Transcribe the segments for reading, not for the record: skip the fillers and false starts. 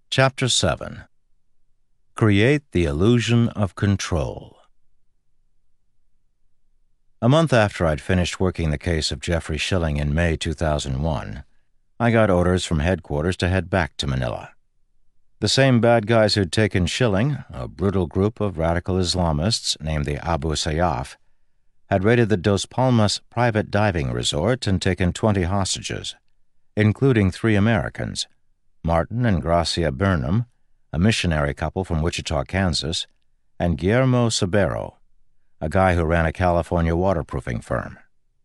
Chapter 7. Create the Illusion of Control. A month after I'd finished working the case of Jeffrey Schilling in May 2001, I got orders from headquarters to head back to Manila. The same bad guys who'd taken Schilling, a brutal group of radical Islamists named the Abu Sayyaf, had raided the Dos Palmas private diving resort and taken 20 hostages, including 3 Americans, Martin and Gracia Burnham, a missionary couple from Wichita, Kansas, and Guillermo Sabero, a guy who ran a California waterproofing firm.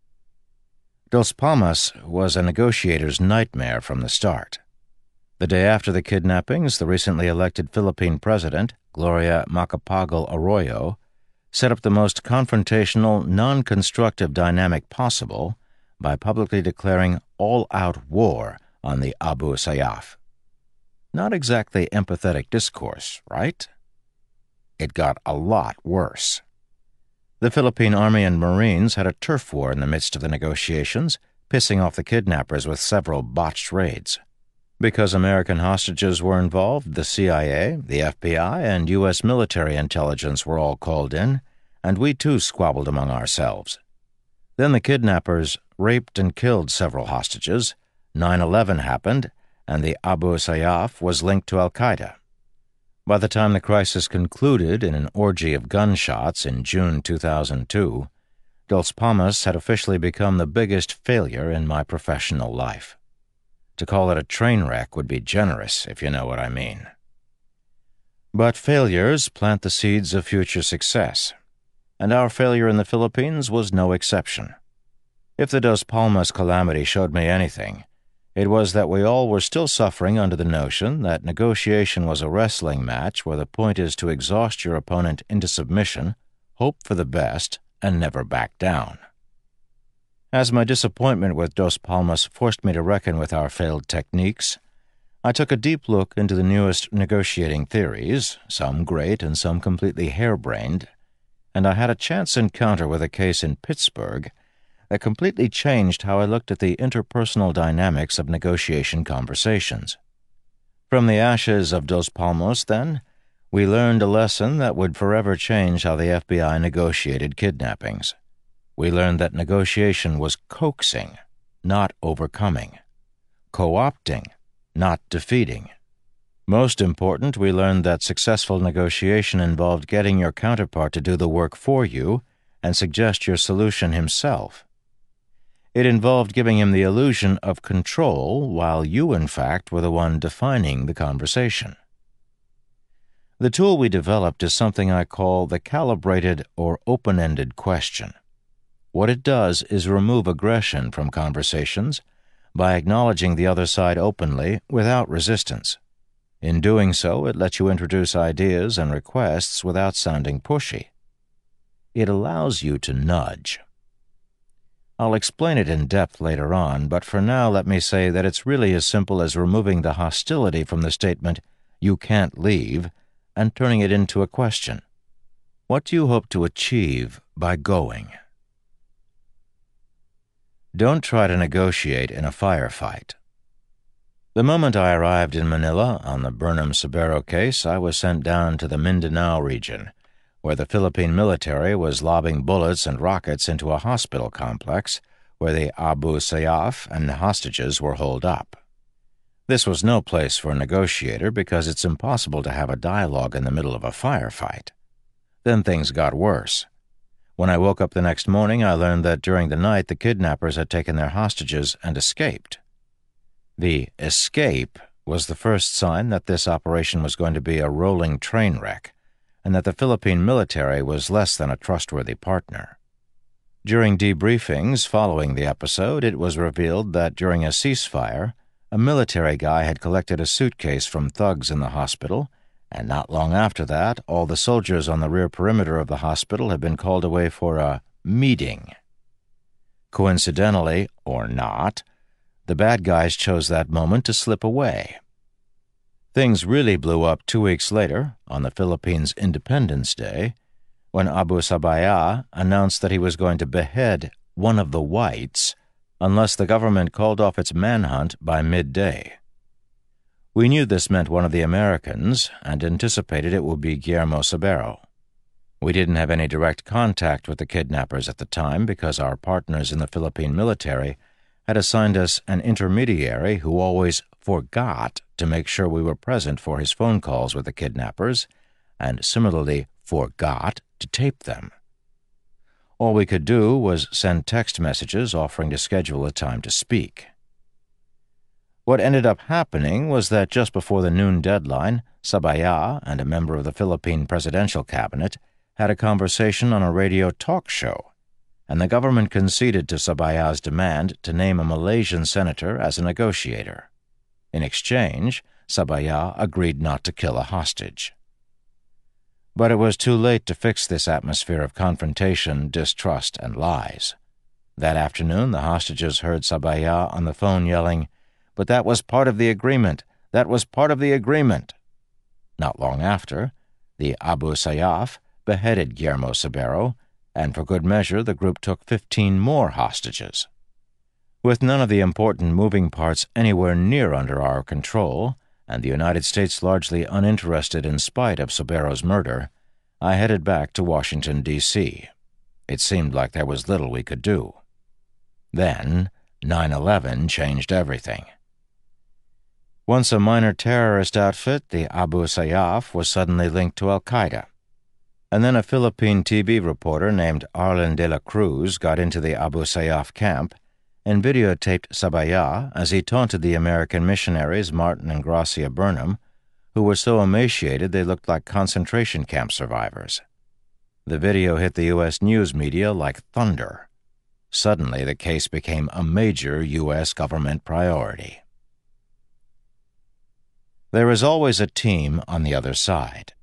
Dos Palmas was a negotiator's nightmare from the start. The day after the kidnappings, the recently elected Philippine president, Gloria Macapagal Arroyo, set up the most confrontational, non-constructive dynamic possible by publicly declaring all-out war on the Abu Sayyaf. Not exactly empathetic discourse, right? It got a lot worse. The Philippine Army and Marines had a turf war in the midst of the negotiations, pissing off the kidnappers with several botched raids. Because American hostages were involved, the CIA, the FBI, and U.S. military intelligence were all called in, and we too squabbled among ourselves. Then the kidnappers raped and killed several hostages, 9/11 happened, and the Abu Sayyaf was linked to al-Qaeda. By the time the crisis concluded in an orgy of gunshots in June 2002, Dos Palmas had officially become the biggest failure in my professional life. To call it a train wreck would be generous, if you know what I mean. But failures plant the seeds of future success, and our failure in the Philippines was no exception. If the Dos Palmas calamity showed me anything, it was that we all were still suffering under the notion that negotiation was a wrestling match where the point is to exhaust your opponent into submission, hope for the best, and never back down. As my disappointment with Dos Palmas forced me to reckon with our failed techniques, I took a deep look into the newest negotiating theories, some great and some completely harebrained, and I had a chance encounter with a case in Pittsburgh that completely changed how I looked at the interpersonal dynamics of negotiation conversations. From the ashes of Dos Palmas, then, we learned a lesson that would forever change how the FBI negotiated kidnappings. We learned that negotiation was coaxing, not overcoming, co-opting, not defeating. Most important, we learned that successful negotiation involved getting your counterpart to do the work for you and suggest your solution himself. It involved giving him the illusion of control while you, in fact, were the one defining the conversation. The tool we developed is something I call the calibrated or open-ended question. What it does is remove aggression from conversations by acknowledging the other side openly without resistance. In doing so, it lets you introduce ideas and requests without sounding pushy. It allows you to nudge. I'll explain it in depth later on, but for now let me say that it's really as simple as removing the hostility from the statement, "You can't leave," and turning it into a question. What do you hope to achieve by going? Don't try to negotiate in a firefight. The moment I arrived in Manila on the Burnham-Sabero case, I was sent down to the Mindanao region, where the Philippine military was lobbing bullets and rockets into a hospital complex where the Abu Sayyaf and the hostages were holed up. This was no place for a negotiator because it's impossible to have a dialogue in the middle of a firefight. Then things got worse. When I woke up the next morning, I learned that during the night the kidnappers had taken their hostages and escaped. The escape was the first sign that this operation was going to be a rolling train wreck, and that the Philippine military was less than a trustworthy partner. During debriefings following the episode, it was revealed that during a ceasefire, a military guy had collected a suitcase from thugs in the hospital, and not long after that, all the soldiers on the rear perimeter of the hospital had been called away for a meeting. Coincidentally, or not, the bad guys chose that moment to slip away. Things really blew up 2 weeks later, on the Philippines' Independence Day, when Abu Sabaya announced that he was going to behead one of the whites unless the government called off its manhunt by midday. We knew this meant one of the Americans and anticipated it would be Guillermo Sabero. We didn't have any direct contact with the kidnappers at the time because our partners in the Philippine military had assigned us an intermediary who always forgot to make sure we were present for his phone calls with the kidnappers and similarly forgot to tape them. All we could do was send text messages offering to schedule a time to speak. What ended up happening was that just before the noon deadline, Sabaya and a member of the Philippine presidential cabinet had a conversation on a radio talk show, and the government conceded to Sabaya's demand to name a Malaysian senator as a negotiator. In exchange, Sabaya agreed not to kill a hostage. But it was too late to fix this atmosphere of confrontation, distrust, and lies. That afternoon, the hostages heard Sabaya on the phone yelling, "But that was part of the agreement. That was part of the agreement." Not long after, the Abu Sayyaf beheaded Guillermo Sabero, and for good measure the group took 15 more hostages. With none of the important moving parts anywhere near under our control, and the United States largely uninterested in spite of Sabero's murder, I headed back to Washington, D.C. It seemed like there was little we could do. Then 9/11 changed everything. Once a minor terrorist outfit, the Abu Sayyaf was suddenly linked to al-Qaeda. And then a Philippine TV reporter named Arlen de la Cruz got into the Abu Sayyaf camp and videotaped Sabaya as he taunted the American missionaries Martin and Gracia Burnham, who were so emaciated they looked like concentration camp survivors. The video hit the U.S. news media like thunder. Suddenly, the case became a major U.S. government priority. There is always a team on the other side.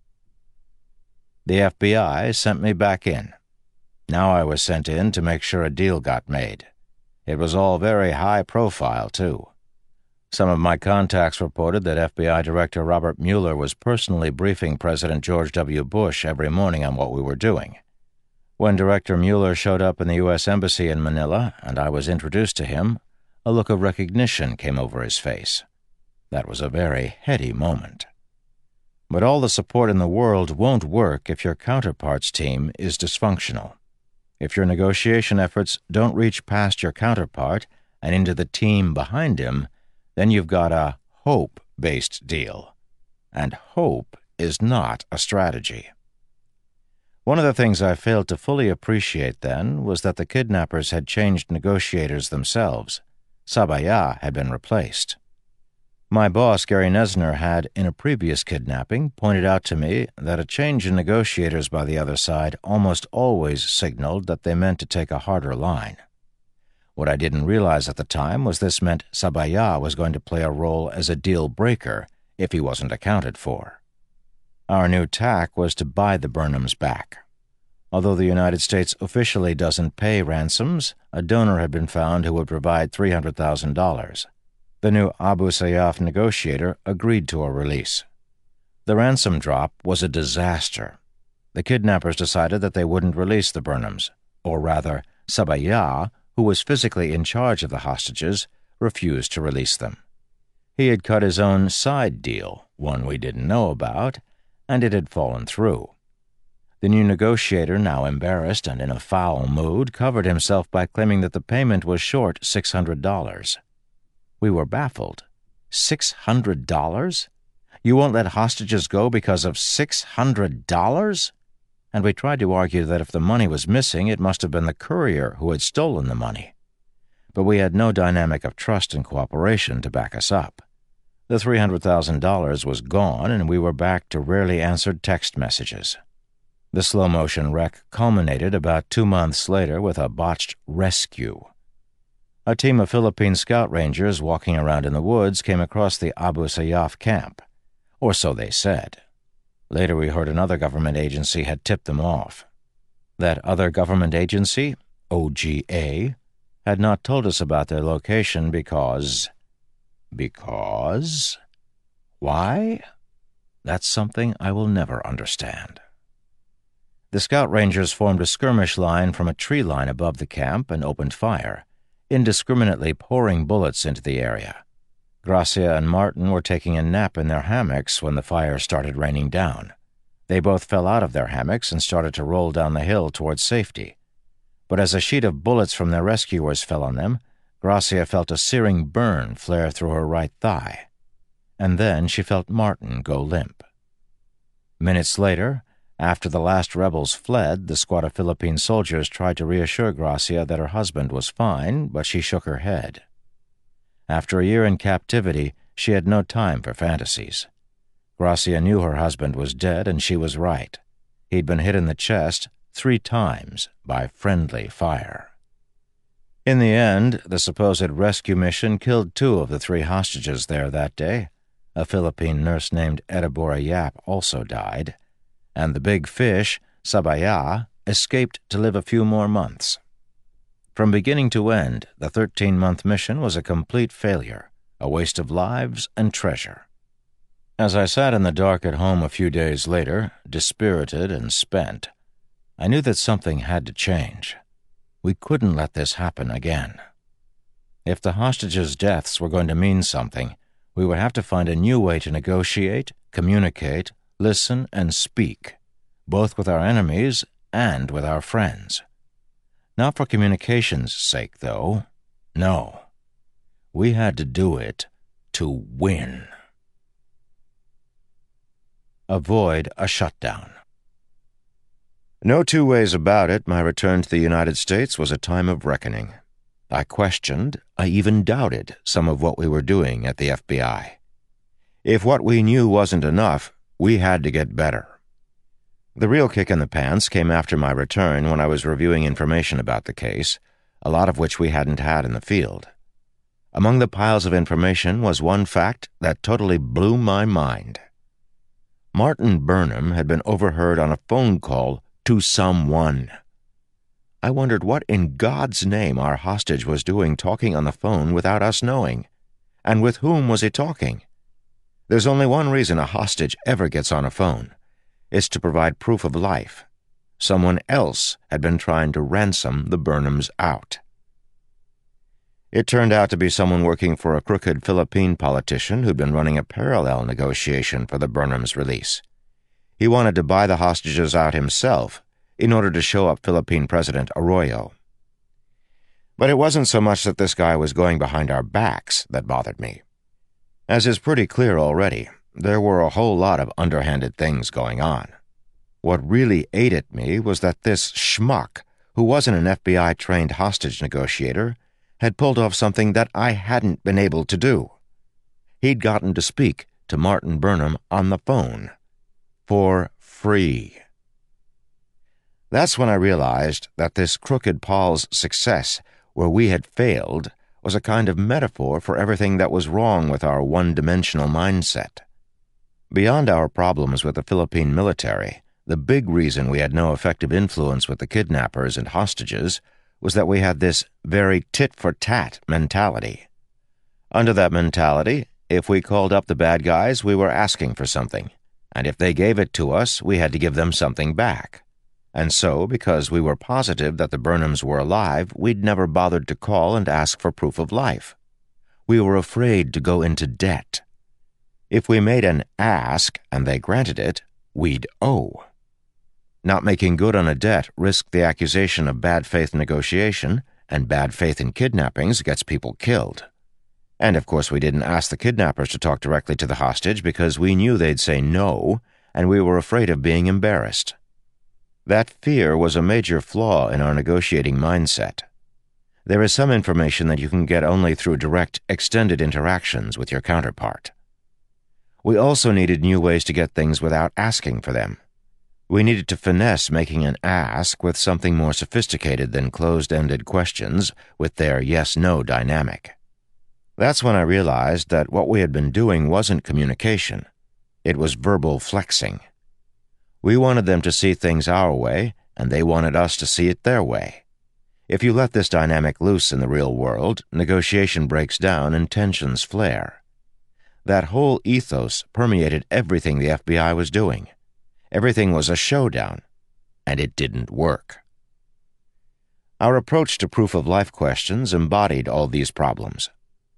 The FBI sent me back in. Now I was sent in to make sure a deal got made. It was all very high profile, too. Some of my contacts reported that FBI Director Robert Mueller was personally briefing President George W. Bush every morning on what we were doing. When Director Mueller showed up in the U.S. Embassy in Manila and I was introduced to him, a look of recognition came over his face. That was a very heady moment. But all the support in the world won't work if your counterpart's team is dysfunctional. If your negotiation efforts don't reach past your counterpart and into the team behind him, then you've got a hope-based deal. And hope is not a strategy. One of the things I failed to fully appreciate then was that the kidnappers had changed negotiators themselves. Sabaya had been replaced. My boss, Gary Nesner, had, in a previous kidnapping, pointed out to me that a change in negotiators by the other side almost always signaled that they meant to take a harder line. What I didn't realize at the time was this meant Sabaya was going to play a role as a deal breaker if he wasn't accounted for. Our new tack was to buy the Burnhams back. Although the United States officially doesn't pay ransoms, a donor had been found who would provide $300,000. The new Abu Sayyaf negotiator agreed to a release. The ransom drop was a disaster. The kidnappers decided that they wouldn't release the Burnhams, or rather, Sabaya, who was physically in charge of the hostages, refused to release them. He had cut his own side deal, one we didn't know about, and it had fallen through. The new negotiator, now embarrassed and in a foul mood, covered himself by claiming that the payment was short $600. We were baffled. $600? You won't let hostages go because of $600? And we tried to argue that if the money was missing, it must have been the courier who had stolen the money. But we had no dynamic of trust and cooperation to back us up. The $300,000 was gone, and we were back to rarely answered text messages. The slow-motion wreck culminated about 2 months later with a botched rescue. A team of Philippine scout rangers walking around in the woods came across the Abu Sayyaf camp, or so they said. Later we heard another government agency had tipped them off. That other government agency, OGA, had not told us about their location because... Because? Why? That's something I will never understand. The scout rangers formed a skirmish line from a tree line above the camp and opened fire, indiscriminately pouring bullets into the area. Gracia and Martin were taking a nap in their hammocks when the fire started raining down. They both fell out of their hammocks and started to roll down the hill towards safety. But as a sheet of bullets from their rescuers fell on them, Gracia felt a searing burn flare through her right thigh. And then she felt Martin go limp. Minutes later, after the last rebels fled, the squad of Philippine soldiers tried to reassure Gracia that her husband was fine, but she shook her head. After a year in captivity, she had no time for fantasies. Gracia knew her husband was dead, and she was right. He'd been hit in the chest 3 times by friendly fire. In the end, the supposed rescue mission killed 2 of the 3 hostages there that day. A Philippine nurse named Edibora Yap also died, and the big fish, Sabaya, escaped to live a few more months. From beginning to end, the 13-month mission was a complete failure, a waste of lives and treasure. As I sat in the dark at home a few days later, dispirited and spent, I knew that something had to change. We couldn't let this happen again. If the hostages' deaths were going to mean something, we would have to find a new way to negotiate, communicate, listen, and speak, both with our enemies and with our friends. Not for communication's sake, though. No. We had to do it to win. Avoid a shutdown. No 2 ways about it, my return to the United States was a time of reckoning. I questioned, I even doubted, some of what we were doing at the FBI. If what we knew wasn't enough, we had to get better. The real kick in the pants came after my return when I was reviewing information about the case, a lot of which we hadn't had in the field. Among the piles of information was one fact that totally blew my mind. Martin Burnham had been overheard on a phone call to someone. I wondered what in God's name our hostage was doing talking on the phone without us knowing. And with whom was he talking? There's only one reason a hostage ever gets on a phone. It's to provide proof of life. Someone else had been trying to ransom the Burnhams out. It turned out to be someone working for a crooked Philippine politician who'd been running a parallel negotiation for the Burnhams' release. He wanted to buy the hostages out himself in order to show up Philippine President Arroyo. But it wasn't so much that this guy was going behind our backs that bothered me. As is pretty clear already, there were a whole lot of underhanded things going on. What really ate at me was that this schmuck, who wasn't an FBI-trained hostage negotiator, had pulled off something that I hadn't been able to do. He'd gotten to speak to Martin Burnham on the phone. For free. That's when I realized that this crooked Paul's success, where we had failed, was a kind of metaphor for everything that was wrong with our one-dimensional mindset. Beyond our problems with the Philippine military, the big reason we had no effective influence with the kidnappers and hostages was that we had this very tit-for-tat mentality. Under that mentality, if we called up the bad guys, we were asking for something, and if they gave it to us, we had to give them something back. And so, because we were positive that the Burnhams were alive, we'd never bothered to call and ask for proof of life. We were afraid to go into debt. If we made an ask and they granted it, we'd owe. Not making good on a debt risked the accusation of bad faith negotiation, and bad faith in kidnappings gets people killed. And of course we didn't ask the kidnappers to talk directly to the hostage because we knew they'd say no, and we were afraid of being embarrassed. That fear was a major flaw in our negotiating mindset. There is some information that you can get only through direct, extended interactions with your counterpart. We also needed new ways to get things without asking for them. We needed to finesse making an ask with something more sophisticated than closed-ended questions with their yes-no dynamic. That's when I realized that what we had been doing wasn't communication. It was verbal flexing. We wanted them to see things our way, and they wanted us to see it their way. If you let this dynamic loose in the real world, negotiation breaks down and tensions flare. That whole ethos permeated everything the FBI was doing. Everything was a showdown, and it didn't work. Our approach to proof-of-life questions embodied all these problems.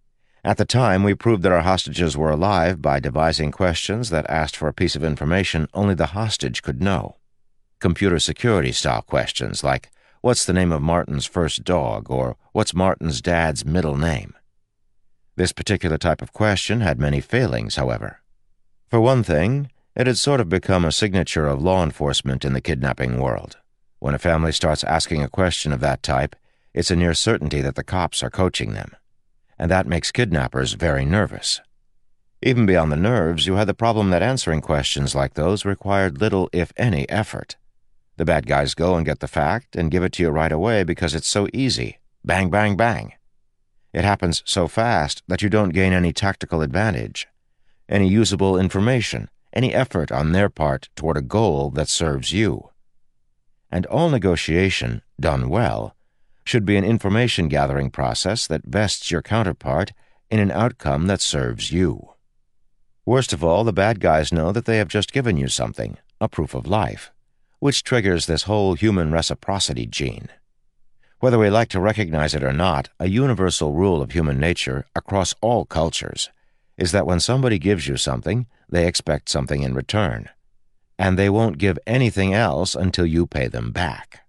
At the time, we proved that our hostages were alive by devising questions that asked for a piece of information only the hostage could know. Computer security-style questions like, what's the name of Martin's first dog, or what's Martin's dad's middle name? This particular type of question had many failings, however. For one thing, it had sort of become a signature of law enforcement in the kidnapping world. When a family starts asking a question of that type, it's a near certainty that the cops are coaching them, and that makes kidnappers very nervous. Even beyond the nerves, you had the problem that answering questions like those required little, if any, effort. The bad guys go and get the fact and give it to you right away because it's so easy. Bang, bang, bang. It happens so fast that you don't gain any tactical advantage, any usable information, any effort on their part toward a goal that serves you. And all negotiation, done well, should be an information-gathering process that vests your counterpart in an outcome that serves you. Worst of all, the bad guys know that they have just given you something, a proof of life, which triggers this whole human reciprocity gene. Whether we like to recognize it or not, a universal rule of human nature across all cultures is that when somebody gives you something, they expect something in return, and they won't give anything else until you pay them back.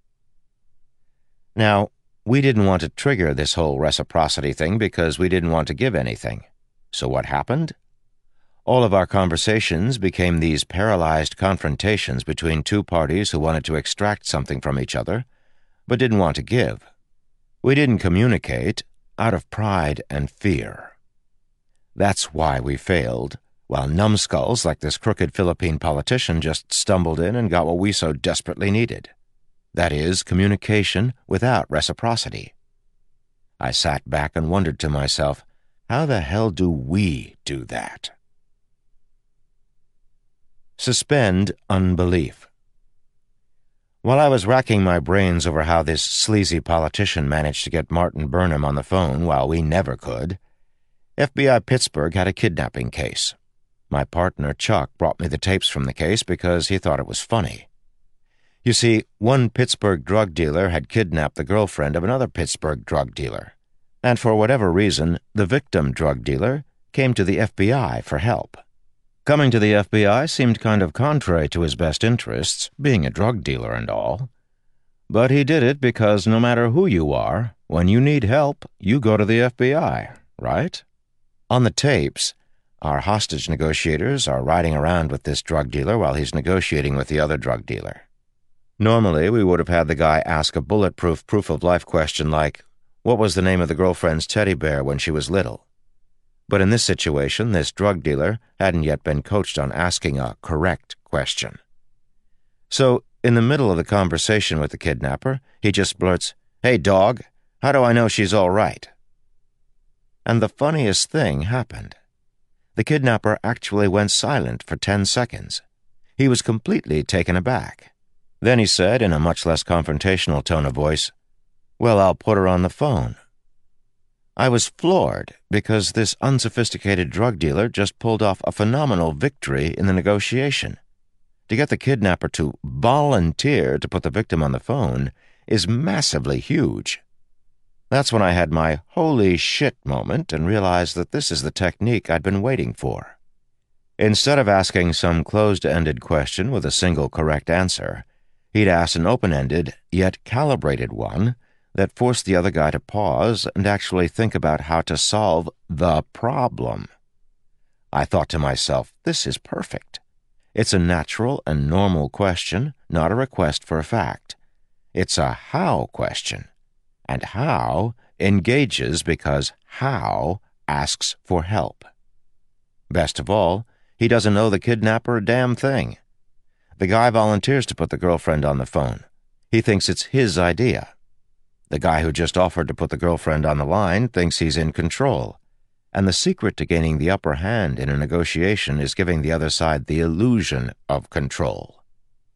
Now, we didn't want to trigger this whole reciprocity thing because we didn't want to give anything. So what happened? All of our conversations became these paralyzed confrontations between two parties who wanted to extract something from each other, but didn't want to give. We didn't communicate out of pride and fear. That's why we failed, while numbskulls like this crooked Philippine politician just stumbled in and got what we so desperately needed. That is, communication without reciprocity. I sat back and wondered to myself, how the hell do we do that? Suspend unbelief. While I was racking my brains over how this sleazy politician managed to get Martin Burnham on the phone while we never could, FBI Pittsburgh had a kidnapping case. My partner, Chuck, brought me the tapes from the case because he thought it was funny. You see, one Pittsburgh drug dealer had kidnapped the girlfriend of another Pittsburgh drug dealer, and for whatever reason, the victim drug dealer came to the FBI for help. Coming to the FBI seemed kind of contrary to his best interests, being a drug dealer and all. But he did it because no matter who you are, when you need help, you go to the FBI, right? On the tapes, our hostage negotiators are riding around with this drug dealer while he's negotiating with the other drug dealer. Normally, we would have had the guy ask a bulletproof proof-of-life question like, what was the name of the girlfriend's teddy bear when she was little? But in this situation, this drug dealer hadn't yet been coached on asking a correct question. So, in the middle of the conversation with the kidnapper, he just blurts, "Hey, dog, how do I know she's all right?" And the funniest thing happened. The kidnapper actually went silent for 10 seconds. He was completely taken aback. Then he said, in a much less confrontational tone of voice, "Well, I'll put her on the phone." I was floored because this unsophisticated drug dealer just pulled off a phenomenal victory in the negotiation. To get the kidnapper to volunteer to put the victim on the phone is massively huge. That's when I had my holy shit moment and realized that this is the technique I'd been waiting for. Instead of asking some closed-ended question with a single correct answer, he'd ask an open-ended, yet calibrated one that forced the other guy to pause and actually think about how to solve the problem. I thought to myself, this is perfect. It's a natural and normal question, not a request for a fact. It's a how question. And how engages because how asks for help. Best of all, he doesn't owe the kidnapper a damn thing. The guy volunteers to put the girlfriend on the phone. He thinks it's his idea. The guy who just offered to put the girlfriend on the line thinks he's in control. And the secret to gaining the upper hand in a negotiation is giving the other side the illusion of control.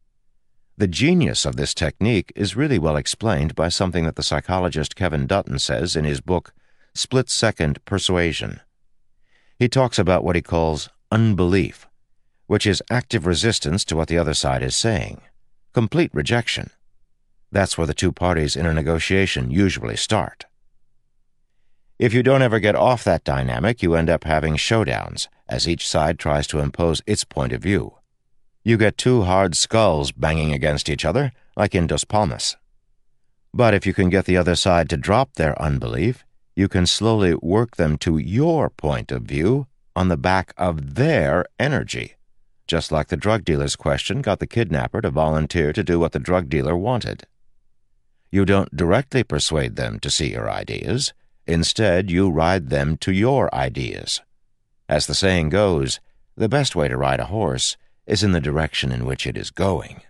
The genius of this technique is really well explained by something that the psychologist Kevin Dutton says in his book, Split-Second Persuasion. He talks about what he calls unbelief, which is active resistance to what the other side is saying, complete rejection. That's where the two parties in a negotiation usually start. If you don't ever get off that dynamic, you end up having showdowns, as each side tries to impose its point of view. You get two hard skulls banging against each other, like in Dos Palmas. But if you can get the other side to drop their unbelief, you can slowly work them to your point of view on the back of their energy, just like the drug dealer's question got the kidnapper to volunteer to do what the drug dealer wanted. You don't directly persuade them to see your ideas. Instead, you ride them to your ideas. As the saying goes, the best way to ride a horse is in the direction in which it is going.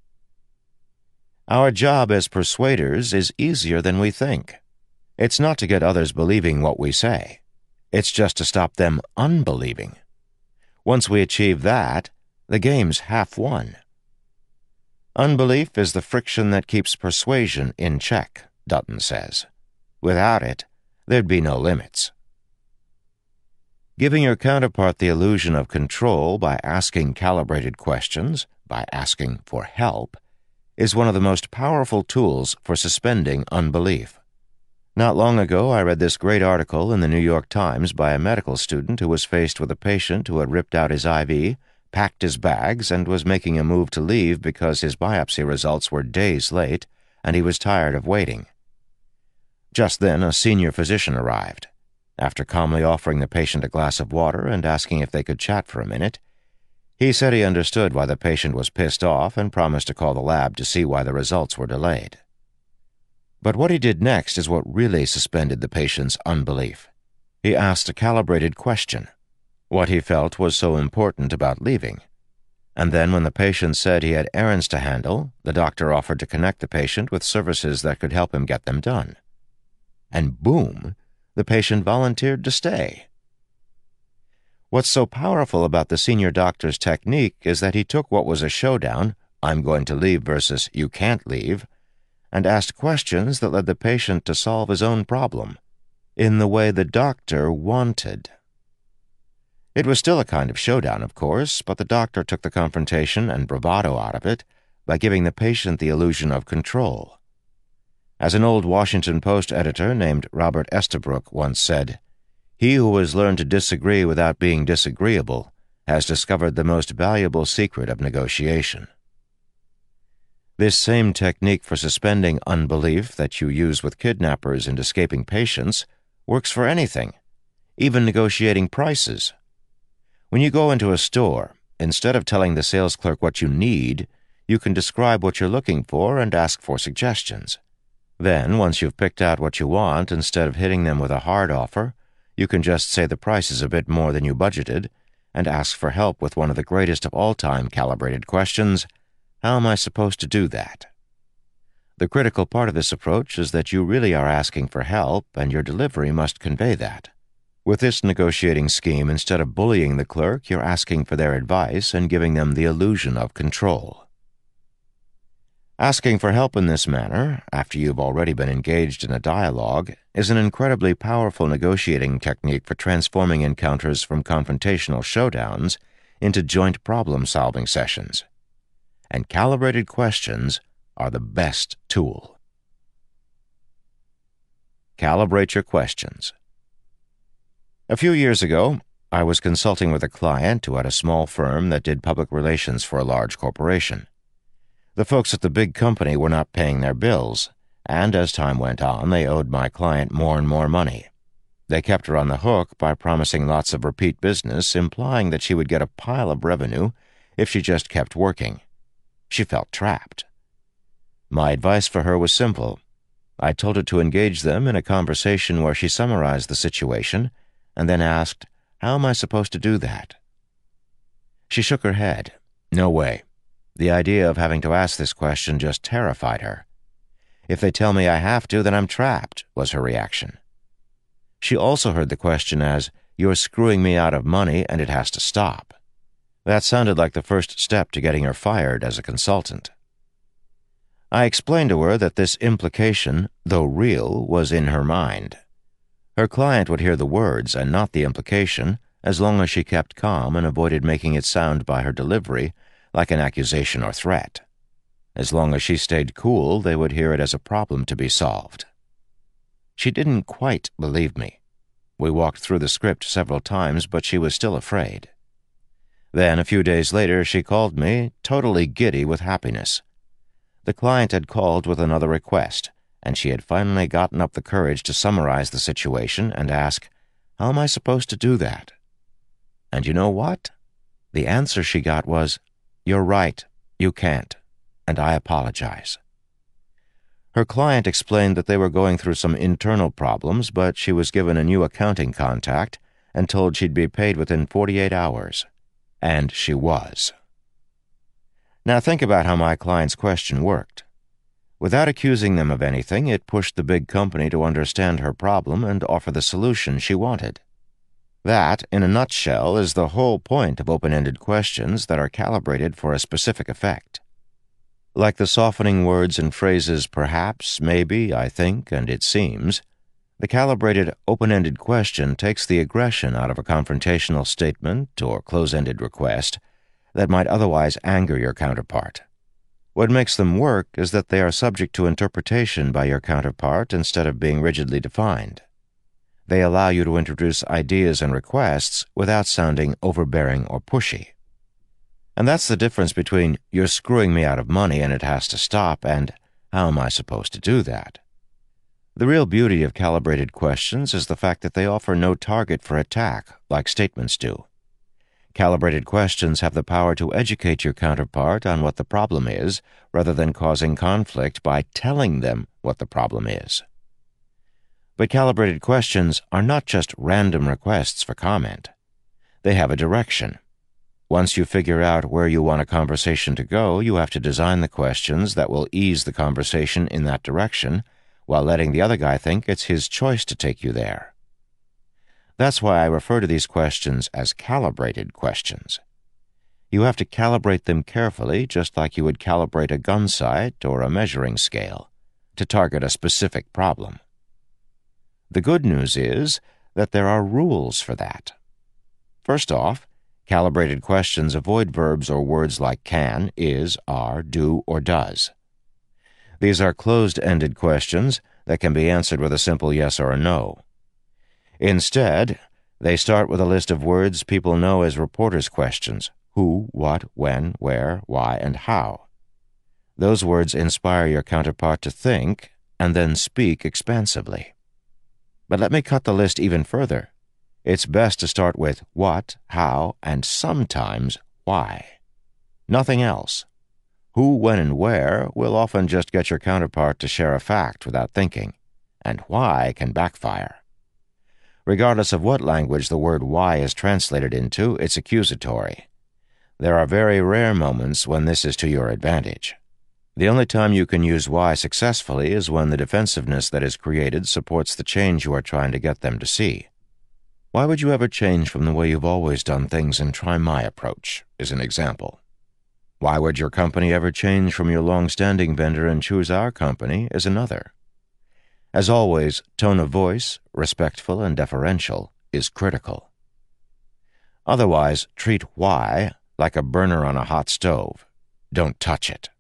Our job as persuaders is easier than we think. It's not to get others believing what we say. It's just to stop them unbelieving. Once we achieve that, the game's half won. Unbelief is the friction that keeps persuasion in check, Dutton says. Without it, there'd be no limits. Giving your counterpart the illusion of control by asking calibrated questions, by asking for help, is one of the most powerful tools for suspending unbelief. Not long ago, I read this great article in the New York Times by a medical student who was faced with a patient who had ripped out his IV, packed his bags, and was making a move to leave because his biopsy results were days late and he was tired of waiting. Just then, a senior physician arrived. After calmly offering the patient a glass of water and asking if they could chat for a minute, he said he understood why the patient was pissed off and promised to call the lab to see why the results were delayed. But what he did next is what really suspended the patient's unbelief. He asked a calibrated question, what he felt was so important about leaving. And then when the patient said he had errands to handle, the doctor offered to connect the patient with services that could help him get them done. And boom, the patient volunteered to stay. What's so powerful about the senior doctor's technique is that he took what was a showdown, I'm going to leave versus you can't leave, and asked questions that led the patient to solve his own problem, in the way the doctor wanted. It was still a kind of showdown, of course, but the doctor took the confrontation and bravado out of it by giving the patient the illusion of control. As an old Washington Post editor named Robert Estabrook once said, "He who has learned to disagree without being disagreeable has discovered the most valuable secret of negotiation." This same technique for suspending unbelief that you use with kidnappers and escaping patients works for anything, even negotiating prices. When you go into a store, instead of telling the sales clerk what you need, you can describe what you're looking for and ask for suggestions. Then, once you've picked out what you want, instead of hitting them with a hard offer, you can just say the price is a bit more than you budgeted and ask for help with one of the greatest of all time calibrated questions, how am I supposed to do that? The critical part of this approach is that you really are asking for help and your delivery must convey that. With this negotiating scheme, instead of bullying the clerk, you're asking for their advice and giving them the illusion of control. Asking for help in this manner, after you've already been engaged in a dialogue, is an incredibly powerful negotiating technique for transforming encounters from confrontational showdowns into joint problem-solving sessions. And calibrated questions are the best tool. Calibrate your questions. A few years ago, I was consulting with a client who had a small firm that did public relations for a large corporation. The folks at the big company were not paying their bills, and as time went on, they owed my client more and more money. They kept her on the hook by promising lots of repeat business, implying that she would get a pile of revenue if she just kept working. She felt trapped. My advice for her was simple. I told her to engage them in a conversation where she summarized the situation and then asked, "How am I supposed to do that?" She shook her head. No way. The idea of having to ask this question just terrified her. "If they tell me I have to, then I'm trapped," was her reaction. She also heard the question as, "You're screwing me out of money and it has to stop." That sounded like the first step to getting her fired as a consultant. I explained to her that this implication, though real, was in her mind. Her client would hear the words and not the implication, as long as she kept calm and avoided making it sound by her delivery like an accusation or threat. As long as she stayed cool, they would hear it as a problem to be solved. She didn't quite believe me. We walked through the script several times, but she was still afraid. Then, a few days later, she called me, totally giddy with happiness. The client had called with another request, and she had finally gotten up the courage to summarize the situation and ask, "How am I supposed to do that?" And you know what? The answer she got was, "You're right, you can't, and I apologize." Her client explained that they were going through some internal problems, but she was given a new accounting contact and told she'd be paid within 48 hours. And she was. Now think about how my client's question worked. Without accusing them of anything, it pushed the big company to understand her problem and offer the solution she wanted. That, in a nutshell, is the whole point of open-ended questions that are calibrated for a specific effect. Like the softening words and phrases perhaps, maybe, I think, and it seems, the calibrated open-ended question takes the aggression out of a confrontational statement or close-ended request that might otherwise anger your counterpart. What makes them work is that they are subject to interpretation by your counterpart instead of being rigidly defined. They allow you to introduce ideas and requests without sounding overbearing or pushy. And that's the difference between "you're screwing me out of money and it has to stop" and "how am I supposed to do that?" The real beauty of calibrated questions is the fact that they offer no target for attack like statements do. Calibrated questions have the power to educate your counterpart on what the problem is rather than causing conflict by telling them what the problem is. But calibrated questions are not just random requests for comment. They have a direction. Once you figure out where you want a conversation to go, you have to design the questions that will ease the conversation in that direction while letting the other guy think it's his choice to take you there. That's why I refer to these questions as calibrated questions. You have to calibrate them carefully, just like you would calibrate a gun sight or a measuring scale, to target a specific problem. The good news is that there are rules for that. First off, calibrated questions avoid verbs or words like can, is, are, do, or does. These are closed-ended questions that can be answered with a simple yes or a no. Instead, they start with a list of words people know as reporters' questions: who, what, when, where, why, and how. Those words inspire your counterpart to think and then speak expansively. But let me cut the list even further. It's best to start with what, how, and sometimes why. Nothing else. Who, when, and where will often just get your counterpart to share a fact without thinking, and why can backfire. Regardless of what language the word why is translated into, it's accusatory. There are very rare moments when this is to your advantage. The only time you can use why successfully is when the defensiveness that is created supports the change you are trying to get them to see. Why would you ever change from the way you've always done things and try my approach, is an example. Why would your company ever change from your long-standing vendor and choose our company, is another. As always, tone of voice, respectful and deferential, is critical. Otherwise, treat why like a burner on a hot stove. Don't touch it.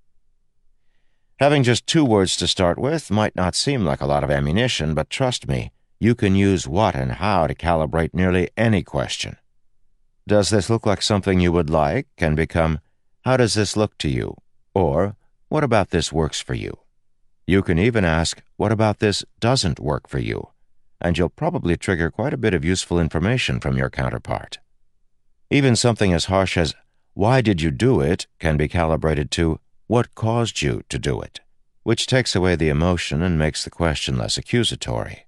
Having just 2 words to start with might not seem like a lot of ammunition, but trust me, you can use what and how to calibrate nearly any question. Does this look like something you would like can become, how does this look to you? Or, what about this works for you? You can even ask, what about this doesn't work for you? And you'll probably trigger quite a bit of useful information from your counterpart. Even something as harsh as, why did you do it, can be calibrated to, what caused you to do it, which takes away the emotion and makes the question less accusatory.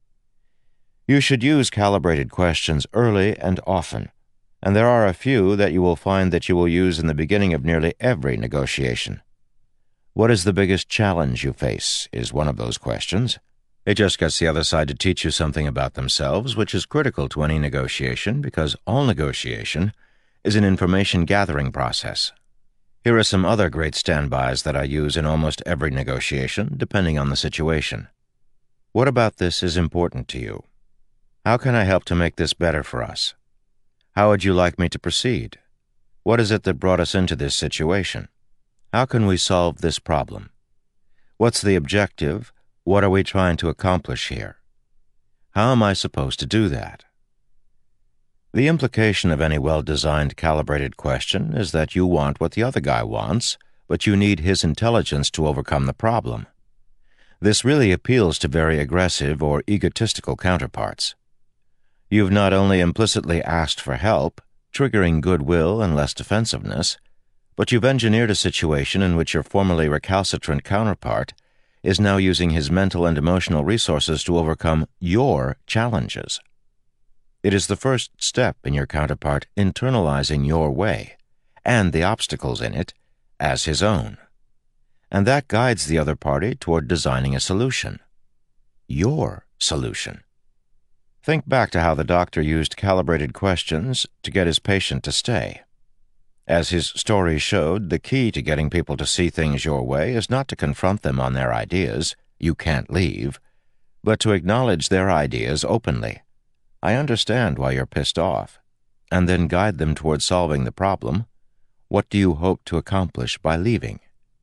You should use calibrated questions early and often, and there are a few that you will find that you will use in the beginning of nearly every negotiation. What is the biggest challenge you face is one of those questions. It just gets the other side to teach you something about themselves, which is critical to any negotiation because all negotiation is an information gathering process. Here are some other great standbys that I use in almost every negotiation, depending on the situation. What about this is important to you? How can I help to make this better for us? How would you like me to proceed? What is it that brought us into this situation? How can we solve this problem? What's the objective? What are we trying to accomplish here? How am I supposed to do that? The implication of any well-designed, calibrated question is that you want what the other guy wants, but you need his intelligence to overcome the problem. This really appeals to very aggressive or egotistical counterparts. You've not only implicitly asked for help, triggering goodwill and less defensiveness, but you've engineered a situation in which your formerly recalcitrant counterpart is now using his mental and emotional resources to overcome your challenges. It is the first step in your counterpart internalizing your way, and the obstacles in it, as his own. And that guides the other party toward designing a solution. Your solution. Think back to how the doctor used calibrated questions to get his patient to stay. As his story showed, the key to getting people to see things your way is not to confront them on their ideas, you can't leave, but to acknowledge their ideas openly. I understand why you're pissed off, and then guide them toward solving the problem. What do you hope to accomplish by leaving?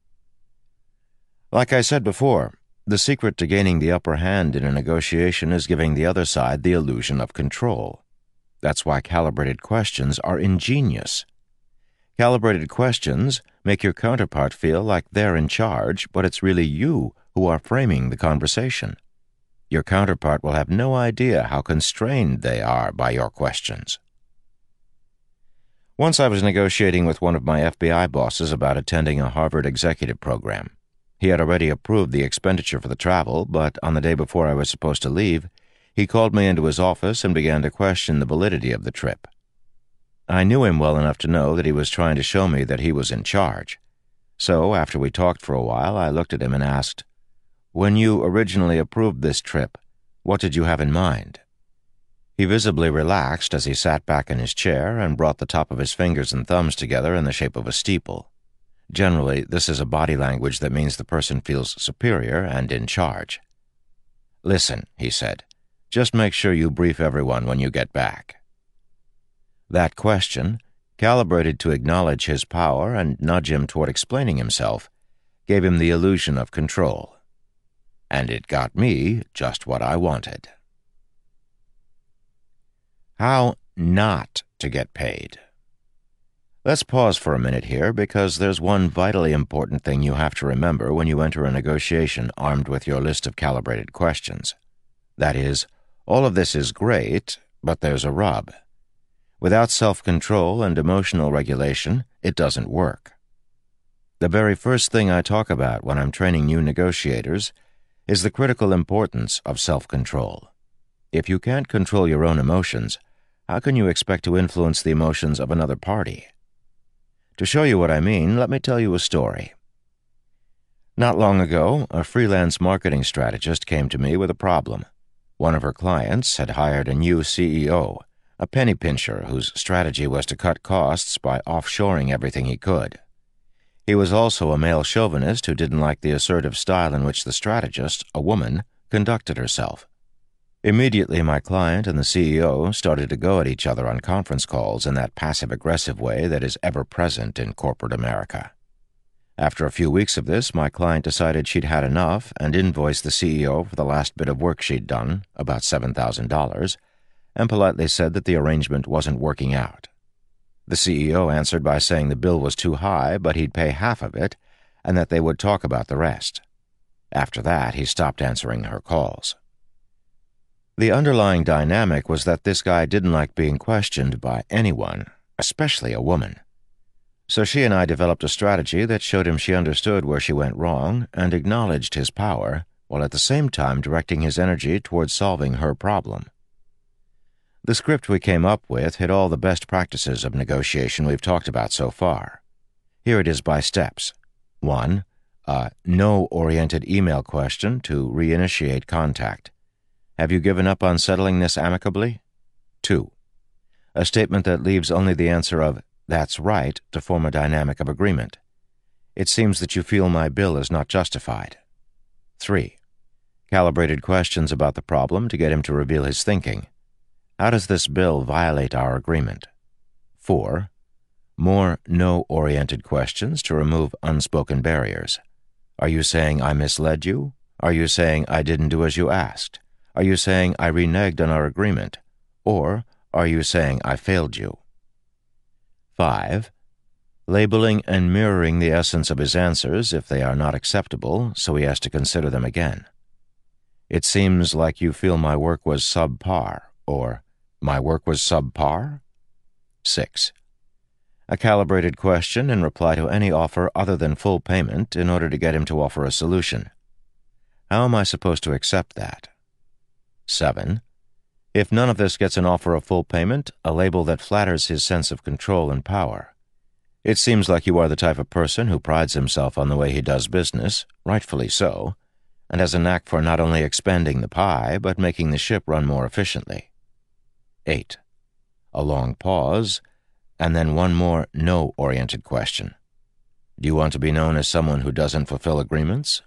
Like I said before, the secret to gaining the upper hand in a negotiation is giving the other side the illusion of control. That's why calibrated questions are ingenious. Calibrated questions make your counterpart feel like they're in charge, but it's really you who are framing the conversation. Your counterpart will have no idea how constrained they are by your questions. Once I was negotiating with one of my FBI bosses about attending a Harvard executive program. He had already approved the expenditure for the travel, but on the day before I was supposed to leave, he called me into his office and began to question the validity of the trip. I knew him well enough to know that he was trying to show me that he was in charge. So, after we talked for a while, I looked at him and asked, "When you originally approved this trip, what did you have in mind?" He visibly relaxed as he sat back in his chair and brought the top of his fingers and thumbs together in the shape of a steeple. Generally, this is a body language that means the person feels superior and in charge. "Listen," he said, "just make sure you brief everyone when you get back." That question, calibrated to acknowledge his power and nudge him toward explaining himself, gave him the illusion of control. And it got me just what I wanted. How not to get paid. Let's pause for a minute here because there's one vitally important thing you have to remember when you enter a negotiation armed with your list of calibrated questions. That is, all of this is great, but there's a rub. Without self-control and emotional regulation, it doesn't work. The very first thing I talk about when I'm training new negotiators is the critical importance of self-control. If you can't control your own emotions, how can you expect to influence the emotions of another party? To show you what I mean, let me tell you a story. Not long ago, a freelance marketing strategist came to me with a problem. One of her clients had hired a new CEO, a penny pincher whose strategy was to cut costs by offshoring everything he could. He was also a male chauvinist who didn't like the assertive style in which the strategist, a woman, conducted herself. Immediately, my client and the CEO started to go at each other on conference calls in that passive-aggressive way that is ever present in corporate America. After a few weeks of this, my client decided she'd had enough and invoiced the CEO for the last bit of work she'd done, about $7,000, and politely said that the arrangement wasn't working out. The CEO answered by saying the bill was too high, but he'd pay half of it, and that they would talk about the rest. After that, he stopped answering her calls. The underlying dynamic was that this guy didn't like being questioned by anyone, especially a woman. So she and I developed a strategy that showed him she understood where she went wrong and acknowledged his power, while at the same time directing his energy towards solving her problem. The script we came up with hit all the best practices of negotiation we've talked about so far. Here it is by steps. 1. A no-oriented email question to reinitiate contact. Have you given up on settling this amicably? 2. A statement that leaves only the answer of, "That's right," to form a dynamic of agreement. It seems that you feel my bill is not justified. 3. Calibrated questions about the problem to get him to reveal his thinking. How does this bill violate our agreement? 4. More no-oriented questions to remove unspoken barriers. Are you saying I misled you? Are you saying I didn't do as you asked? Are you saying I reneged on our agreement? Or are you saying I failed you? 5. Labeling and mirroring the essence of his answers if they are not acceptable, so he has to consider them again. It seems like you feel my work was subpar, or my work was subpar? 6. A calibrated question in reply to any offer other than full payment in order to get him to offer a solution. How am I supposed to accept that? 7. If none of this gets an offer of full payment, a label that flatters his sense of control and power. It seems like you are the type of person who prides himself on the way he does business, rightfully so, and has a knack for not only expanding the pie, but making the ship run more efficiently. 8. A long pause, and then one more no-oriented question. Do you want to be known as someone who doesn't fulfill agreements?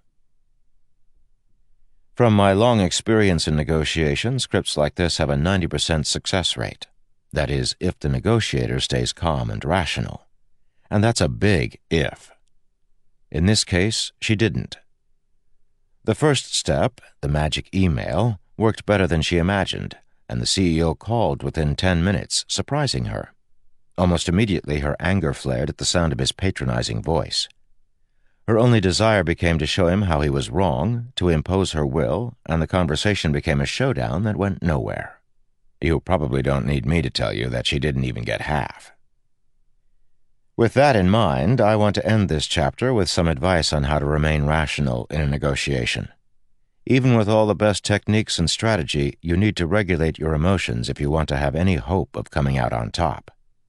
From my long experience in negotiation, scripts like this have a 90% success rate. That is, if the negotiator stays calm and rational. And that's a big if. In this case, she didn't. The first step, the magic email, worked better than she imagined, and the CEO called within 10 minutes, surprising her. Almost immediately, her anger flared at the sound of his patronizing voice. Her only desire became to show him how he was wrong, to impose her will, and the conversation became a showdown that went nowhere. You probably don't need me to tell you that she didn't even get half. With that in mind, I want to end this chapter with some advice on how to remain rational in a negotiation. Even with all the best techniques and strategy, you need to regulate your emotions if you want to have any hope of coming out on top.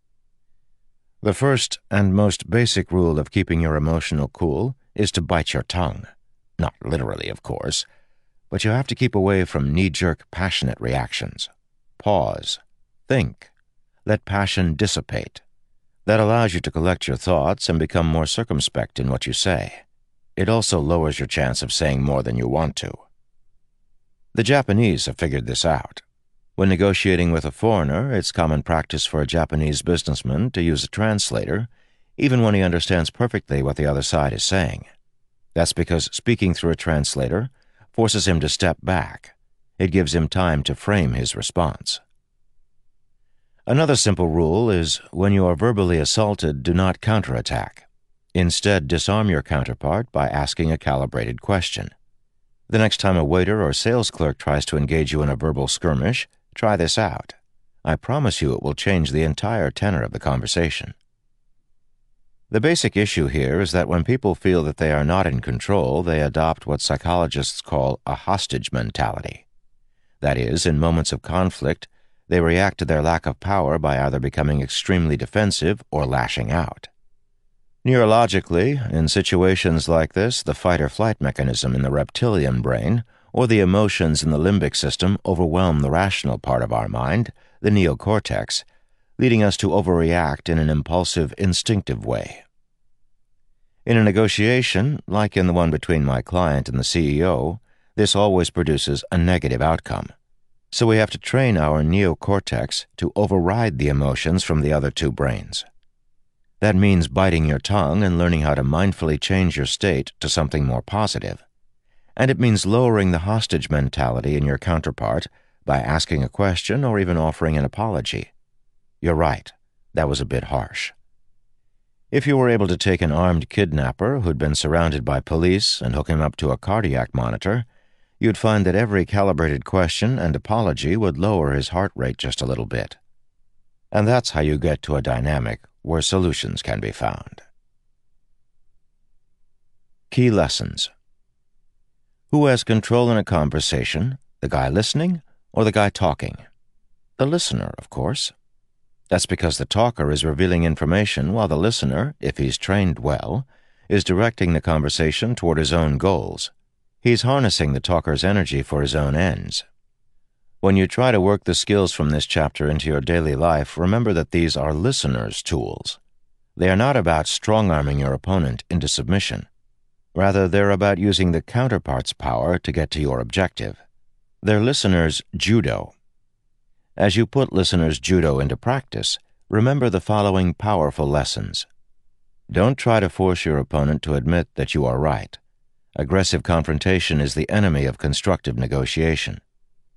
The first and most basic rule of keeping your emotional cool is to bite your tongue. Not literally, of course, but you have to keep away from knee-jerk, passionate reactions. Pause. Think. Let passion dissipate. That allows you to collect your thoughts and become more circumspect in what you say. It also lowers your chance of saying more than you want to. The Japanese have figured this out. When negotiating with a foreigner, it's common practice for a Japanese businessman to use a translator, even when he understands perfectly what the other side is saying. That's because speaking through a translator forces him to step back. It gives him time to frame his response. Another simple rule is, when you are verbally assaulted, do not counterattack. Instead, disarm your counterpart by asking a calibrated question. The next time a waiter or sales clerk tries to engage you in a verbal skirmish, try this out. I promise you it will change the entire tenor of the conversation. The basic issue here is that when people feel that they are not in control, they adopt what psychologists call a hostage mentality. That is, in moments of conflict, they react to their lack of power by either becoming extremely defensive or lashing out. Neurologically, in situations like this, the fight-or-flight mechanism in the reptilian brain or the emotions in the limbic system overwhelm the rational part of our mind, the neocortex, leading us to overreact in an impulsive, instinctive way. In a negotiation, like in the one between my client and the CEO, this always produces a negative outcome. So we have to train our neocortex to override the emotions from the other two brains. That means biting your tongue and learning how to mindfully change your state to something more positive. And it means lowering the hostage mentality in your counterpart by asking a question or even offering an apology. You're right, that was a bit harsh. If you were able to take an armed kidnapper who'd been surrounded by police and hook him up to a cardiac monitor, you'd find that every calibrated question and apology would lower his heart rate just a little bit. And that's how you get to a dynamic where solutions can be found. Key lessons. Who has control in a conversation, the guy listening or the guy talking? The listener, of course. That's because the talker is revealing information while the listener, if he's trained well, is directing the conversation toward his own goals. He's harnessing the talker's energy for his own ends. When you try to work the skills from this chapter into your daily life, remember that these are listeners' tools. They are not about strong-arming your opponent into submission. Rather, they're about using the counterpart's power to get to your objective. They're listeners' judo. As you put listeners' judo into practice, remember the following powerful lessons. Don't try to force your opponent to admit that you are right. Aggressive confrontation is the enemy of constructive negotiation.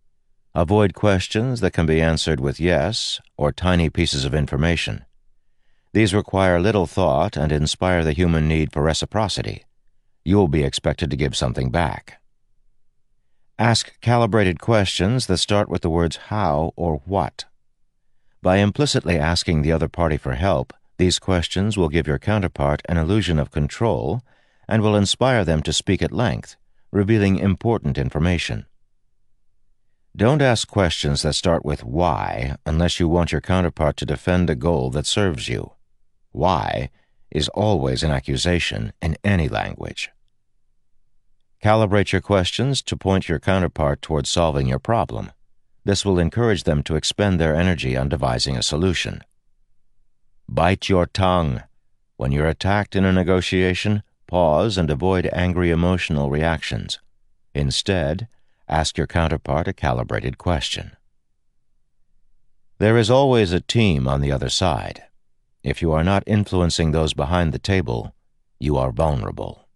Avoid questions that can be answered with yes or tiny pieces of information. These require little thought and inspire the human need for reciprocity. You will be expected to give something back. Ask calibrated questions that start with the words how or what. By implicitly asking the other party for help, these questions will give your counterpart an illusion of control and will inspire them to speak at length, revealing important information. Don't ask questions that start with why unless you want your counterpart to defend a goal that serves you. Why is always an accusation in any language. Calibrate your questions to point your counterpart towards solving your problem. This will encourage them to expend their energy on devising a solution. Bite your tongue. When you're attacked in a negotiation, pause and avoid angry emotional reactions. Instead, ask your counterpart a calibrated question. There is always a team on the other side. If you are not influencing those behind the table, you are vulnerable.